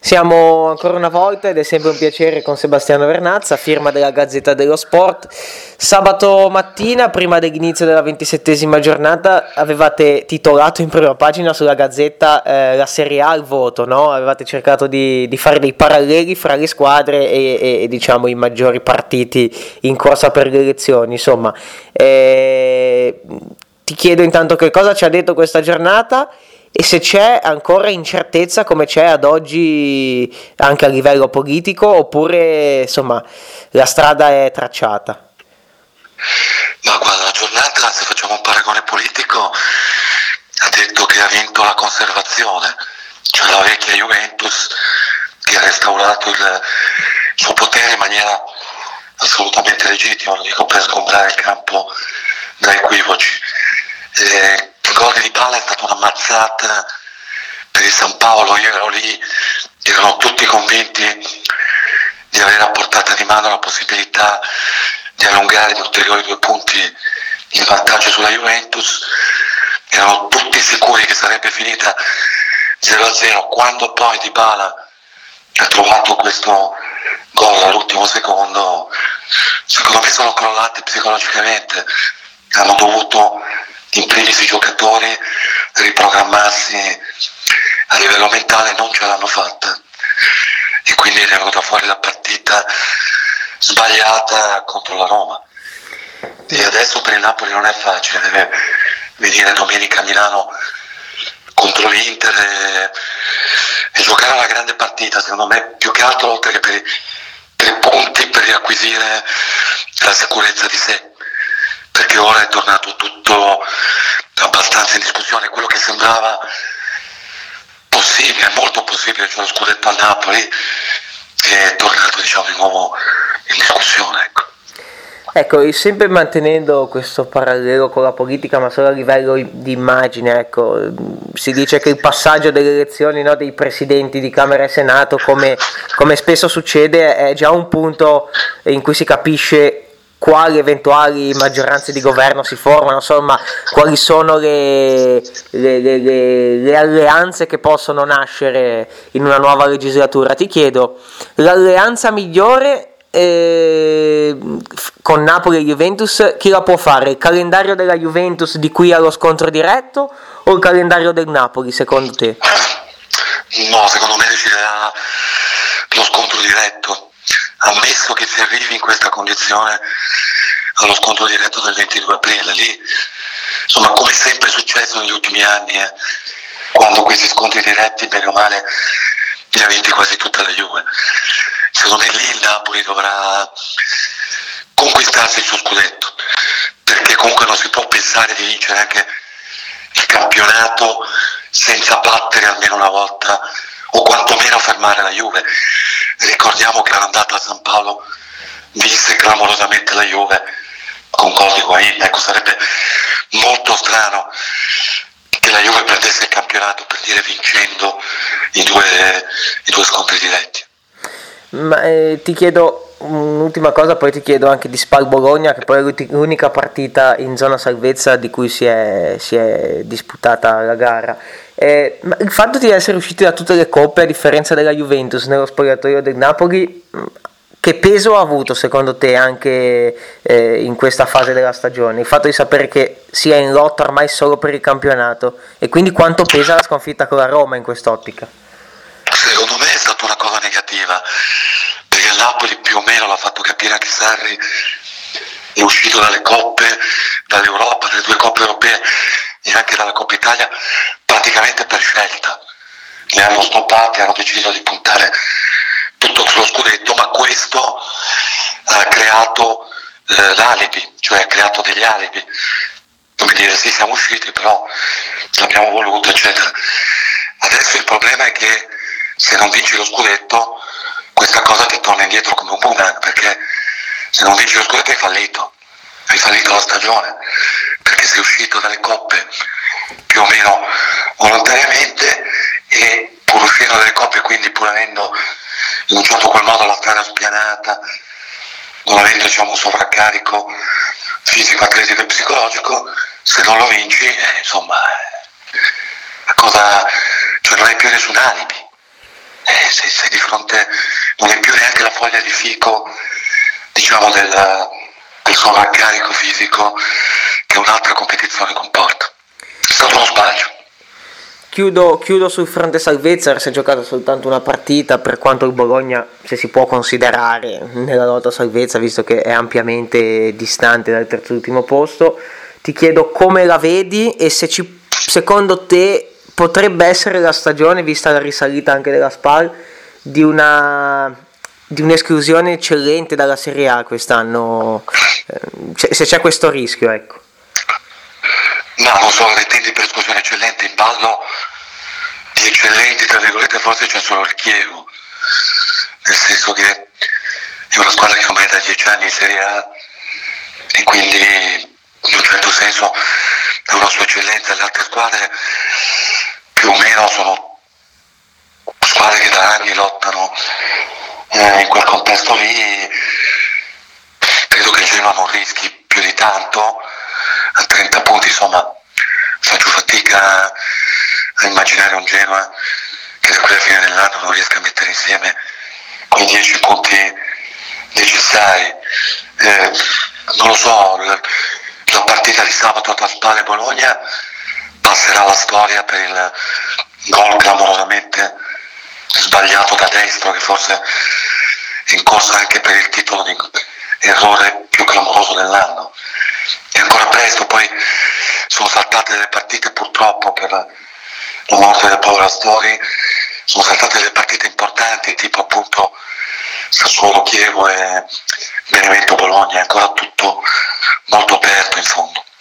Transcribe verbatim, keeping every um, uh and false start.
Siamo ancora una volta ed è sempre un piacere con Sebastiano Vernazza, firma della Gazzetta dello Sport. Sabato mattina, prima dell'inizio della ventisettesima giornata, avevate titolato in prima pagina sulla Gazzetta eh, la Serie A al voto, no? Avevate cercato di, di fare dei paralleli fra le squadre e, e, e diciamo i maggiori partiti in corsa per le elezioni, insomma. Eh, ti chiedo intanto che cosa ci ha detto questa giornata e se c'è ancora incertezza come c'è ad oggi anche a livello politico, oppure insomma la strada è tracciata. Ma guarda, la giornata, se facciamo un paragone politico, ha detto che ha vinto la conservazione, cioè la vecchia Juventus che ha restaurato il suo potere in maniera assolutamente legittima, lo dico per sgombrare il campo da equivoci. Eh, il gol di Dybala è stata una mazzata per il San Paolo, io ero lì, erano tutti convinti di avere a portata di mano la possibilità di allungare di ulteriori due punti il vantaggio sulla Juventus, erano tutti sicuri che sarebbe finita zero a zero, quando poi Dybala ha trovato questo gol all'ultimo secondo, secondo me sono crollati psicologicamente, hanno dovuto in primis i giocatori riprogrammarsi a livello mentale, non ce l'hanno fatta e quindi è venuta fuori la partita sbagliata contro la Roma. E adesso per il Napoli non è facile, deve venire domenica a Milano contro l'Inter e, e giocare una grande partita, secondo me, più che altro oltre che per i, per i punti, per riacquisire la sicurezza di sé, perché ora è tornato tutto abbastanza in discussione. Quello che sembrava possibile, molto possibile, cioè lo scudetto a Napoli, è tornato diciamo di nuovo in discussione, ecco. Ecco, sempre mantenendo questo parallelo con la politica, ma solo a livello di immagine, ecco, si dice che il passaggio delle elezioni, no, dei presidenti di Camera e Senato, come, come spesso succede, è già un punto in cui si capisce quali eventuali maggioranze di governo si formano, insomma, quali sono le, le, le, le, le alleanze che possono nascere in una nuova legislatura. Ti chiedo, l'alleanza migliore Eh, con Napoli e Juventus, chi la può fare? Il calendario della Juventus di qui allo scontro diretto o il calendario del Napoli, secondo te? No, secondo me deciderà lo scontro diretto, ammesso che si arrivi in questa condizione allo scontro diretto del ventidue aprile. Lì, insomma, come sempre è successo negli ultimi anni, eh, quando questi scontri diretti bene o male li ha vinti quasi tutta la Juve. Secondo me lì il Napoli dovrà conquistarsi il suo scudetto, perché comunque non si può pensare di vincere anche il campionato senza battere almeno una volta o quantomeno fermare la Juve. Ricordiamo che all'andata a San Paolo vinse clamorosamente la Juve con gol di Higuaín. Ecco, sarebbe molto strano che la Juve perdesse il campionato, per dire, vincendo i due, i due scontri diretti. Ma eh, ti chiedo un'ultima cosa, poi ti chiedo anche di Spal Bologna, che poi è l'unica partita in zona salvezza di cui si è, si è disputata la gara. Eh, ma il fatto di essere usciti da tutte le coppe, a differenza della Juventus, nello spogliatoio del Napoli, che peso ha avuto secondo te anche eh, in questa fase della stagione? Il fatto di sapere che si è in lotta ormai solo per il campionato, e quindi quanto pesa la sconfitta con la Roma in quest'ottica? Secondo me è stata una cosa negativa, perché il Napoli più o meno l'ha fatto capire anche Sarri, è uscito dalle coppe, dall'Europa, dalle due coppe europee e anche dalla Coppa Italia praticamente per scelta. Le hanno stoppate, hanno deciso di puntare tutto sullo scudetto, ma questo ha creato eh, l'alibi, cioè ha creato degli alibi, come dire sì siamo usciti però l'abbiamo voluto eccetera. Adesso il problema è che se non vinci lo scudetto questa cosa ti torna indietro come un boomerang, perché se non vinci lo scudetto hai fallito, hai fallito la stagione, perché sei uscito dalle coppe più o meno volontariamente e pur uscendo dalle coppe, quindi pur avendo in un certo qual modo la strada spianata, non avendo diciamo un sovraccarico fisico, atletico e psicologico, se non lo vinci eh, insomma la cosa, cioè non hai più nessun alibi. eh, sei, sei di fronte, non è più neanche la foglia di fico, diciamo, del, del sovraccarico fisico che un'altra competizione comporta. È stato uno sbaglio. Chiudo, chiudo sul fronte salvezza. Si è giocata soltanto una partita, per quanto il Bologna, se si può considerare nella lotta salvezza, visto che è ampiamente distante dal terzultimo posto. Ti chiedo come la vedi e se ci, secondo te potrebbe essere la stagione, vista la risalita anche della Spal, di una di un'esclusione eccellente dalla Serie A quest'anno, eh, se c'è questo rischio, ecco. No, non so, intendi per esclusione eccellente, in ballo di eccellenti, tra virgolette, forse c'è solo il Chievo, nel senso che è una squadra che ormai è da dieci anni in Serie A e quindi in un certo senso è una sua eccellenza. Le altre squadre più o meno sono squadre che da anni lottano eh, in quel contesto lì. Credo che il Genoa non rischi più di tanto, a trenta punti insomma faccio fatica a immaginare un Genoa che da qui alla fine dell'anno non riesca a mettere insieme quei dieci punti necessari. Eh, non lo so, la, la partita di sabato tra Spal e Bologna passerà alla storia per il gol clamorosamente sbagliato da destro, che forse è in corsa anche per il titolo di errore più clamoroso dell'anno. È ancora presto, poi sono saltate delle partite purtroppo per la, la morte del povero Astori, sono saltate delle partite importanti tipo appunto Sassuolo Chievo e Benevento Bologna, è ancora tutto molto aperto in fondo.